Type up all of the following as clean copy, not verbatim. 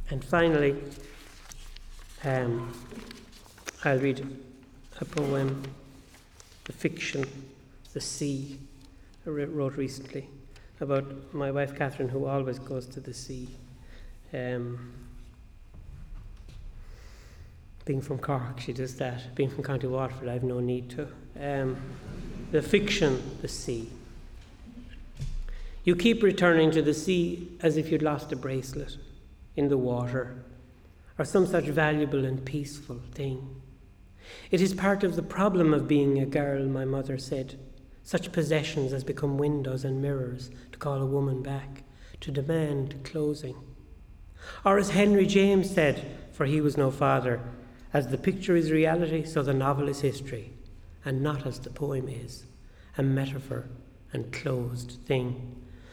And finally, I'll read a poem, The Fiction, The Sea, I wrote recently about my wife Catherine, who always goes to the sea. Being from Cork, she does that. Being from County Waterford, I have no need to. The Fiction, The Sea. You keep returning to the sea as if you'd lost a bracelet in the water, or some such valuable and peaceful thing. It is part of the problem of being a girl, my mother said. Such possessions as become windows and mirrors to call a woman back, to demand closing. Or as Henry James said, for he was no father, as the picture is reality, so the novel is history, and not as the poem is, a metaphor and closed thing.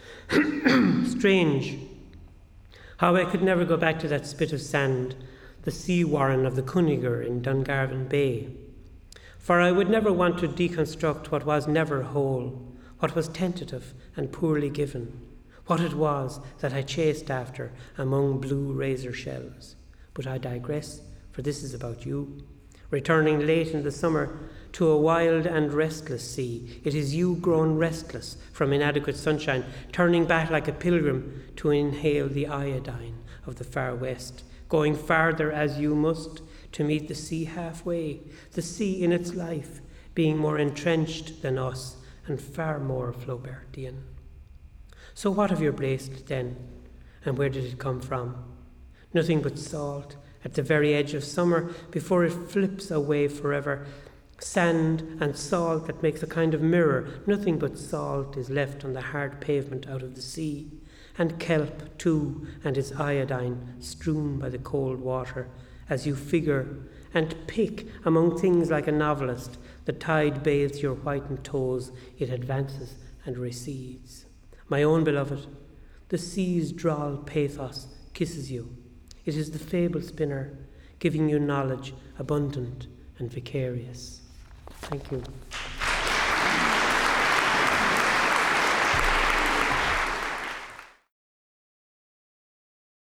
Strange how I could never go back to that spit of sand, the sea warren of the Cunninger in Dungarvan Bay. For I would never want to deconstruct what was never whole, what was tentative and poorly given, what it was that I chased after among blue razor shells. But I digress, for this is about you. Returning late in the summer to a wild and restless sea, it is you grown restless from inadequate sunshine, turning back like a pilgrim to inhale the iodine of the far west, going farther as you must to meet the sea halfway, the sea in its life being more entrenched than us and far more Flaubertian. So what of your bracelet then, and where did it come from? Nothing but salt at the very edge of summer before it flips away forever. Sand and salt that makes a kind of mirror. Nothing but salt is left on the hard pavement out of the sea. And kelp, too, and its iodine strewn by the cold water. As you figure and pick among things like a novelist, the tide bathes your whitened toes, it advances and recedes. My own beloved, the sea's droll pathos kisses you. It is the fable spinner, giving you knowledge abundant and vicarious. Thank you.